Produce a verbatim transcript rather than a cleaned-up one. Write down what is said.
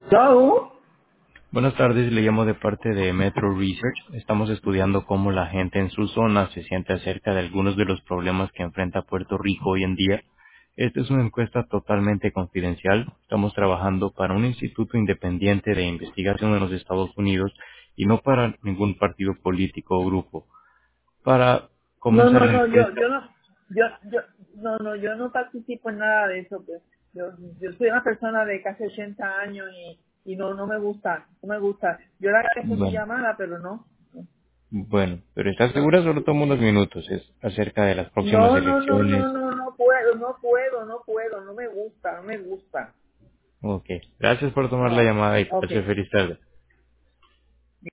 Hello. Buenas tardes, le llamo de parte de Metro Research. Estamos estudiando cómo la gente en su zona se siente acerca de algunos de los problemas que enfrenta Puerto Rico hoy en día. Esta es una encuesta totalmente confidencial. Estamos trabajando para un instituto independiente de investigación en los Estados Unidos y no para ningún partido político o grupo. Para No, comenzar no, la no, yo, encuesta, yo no, yo, yo, no, no, yo no participo en nada de eso. Pues. Yo, yo soy una persona de casi ochenta años y, y no, no me gusta, no me gusta. Yo le agradezco su bueno, llamada, pero no. bueno, pero ¿estás segura? Solo toma unos minutos. Es acerca de las próximas No, no, no, elecciones. no, no, no puedo, no puedo, no puedo, no me gusta, no me gusta. Ok. Gracias por tomar la No, llamada y que ok. pase feliz tarde.